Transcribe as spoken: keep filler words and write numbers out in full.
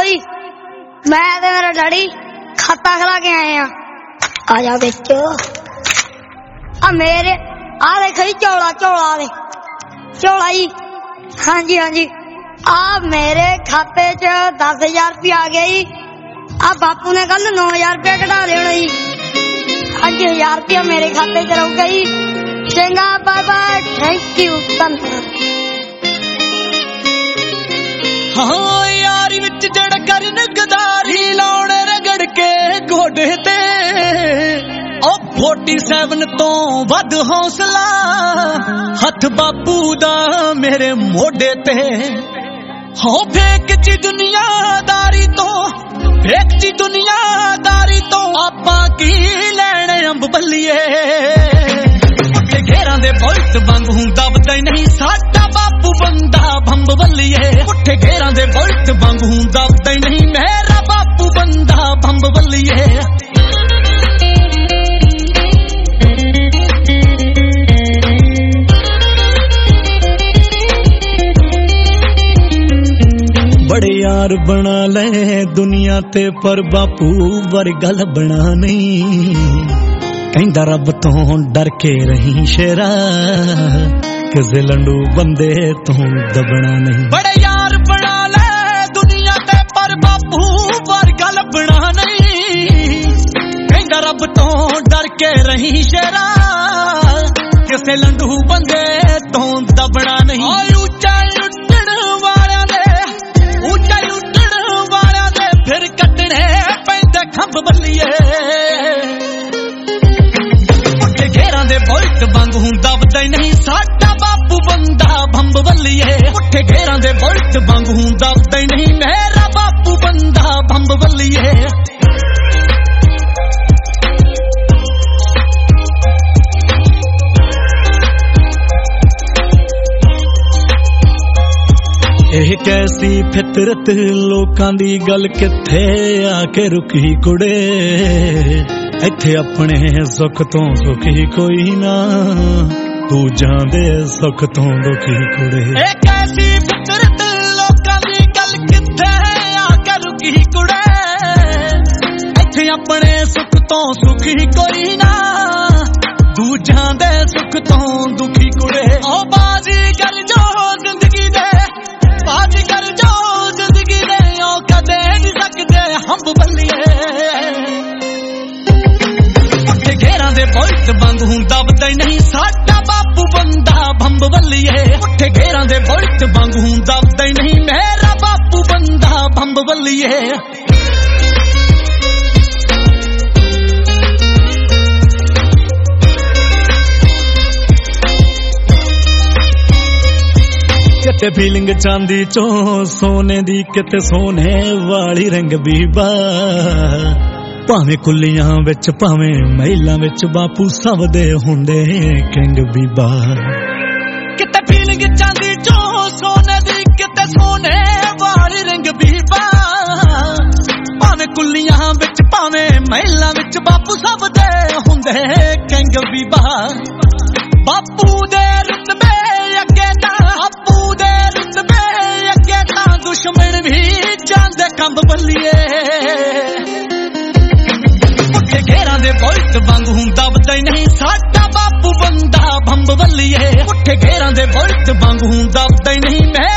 बई मैं ते मेरा डैडी खाता खिला के आए हैं। आजा बेचो आ मेरे आ देखो जी चौला चौला दे चौला जी। हाँ जी हाँ जी आ मेरे खाते च दस हजार रुपया आ गया जी। आ बापू ने कल नौ हजार रुपया कटा देना जी। अज हजार रुपया मेरे खाते च रहूगा जी। चंगा बाय बाय थैंक यू धन्यवाद। हाँ यारी विच जड़ करन गदारी लाउण रगड़ के गोडे ते ओ फोर्टी सेवन तो वध हौसला हथ बापू दा मेरे मोडे ते। हो फेक ची दुनियादारी तो फेक ची दुनियादारी तो आपां की लैणे अंब बल्लिए। उठे घेरां दे बुलट वांग हूं दबदा नहीं साडा बापू बंदा भंब बल्लिए। उठे घेरां दे बुलट वांग हूं दबदा नहीं मेरा बापू बंदा भंब बल्लिए। बड़े यार बना ले दुनिया ते पर बापू वर्गा लभना नहीं। कहंदा रब तो डर के रही शेरा किसे लंडू बंदे तू दबना नहीं। बड़े यार बना ले दुनिया ते पर बापू वर्गा लभना नहीं। कहंदा रब तो डर के रही शेरा किसे लंडू बंदे तू दबना नहीं। ऊंचा उठण वालियां दे ऊंचा उठण वालियां दे फिर कटने पैंदे खंभ बल्लिए। उठे घेरां दे बुलट वांग हूं दबदा नहीं साडा बापू बंदा भंब बल्लिए। उठे घेरां दे बुलट वांग हूं दबदा नहीं मेरा बापू बंदा भंब बल्लिए। ਇਹ कैसी फितरत लोकां दी गल किथे आके रुकी कुड़े। इत्थे अपने सुख तो सुखी कोई ना तू जांदे सुख तो दुखी कुड़े। ਇਹ कैसी फितरत लोकां दी गल किथे आके रुकी कुड़े। इत्थे अपने सुख तो सुखी कोई ना तू जांदे सुख तो दुखी कुड़े। ओ बाजी कर जो जिंदगी दे बाज कर जो जिंदगी दे ओ कदे नहीं सकते हम बल्लिए। उठे घेरां दे बुलट वांग हूं दबदा नहीं साडा बापू बंदा भंब बल्लिए। उठे घेरां दे बुलट वांग हूं दबदा नहीं मेरा बापू बंदा भंब बल्लिए। किते फीलिंग चांदी चो सोने दी किते सोने वाली रंग बीबा। भावें कुलियां विच भावें महिलां विच बापू सब दे हुंदे किंग बीबा। किते फीलिंग चांदी चो सोने दी किते सोने वाली रंग बीबा। भावें कुलियां विच भावें महिलां विच बापू सब दे हुंदे किंग बीबा। बापू दे रुतबे अगे ना बापू दे रुतबे अगे ना दुश्मन भी जांदे कंब बल्लिए। उठे घेरां दे बुलट वांग हूं दबदा नहीं साडा बापू बंदा भंब बल्लिए। उठे घेरां दे बुलट वांग हूं दबदा नहीं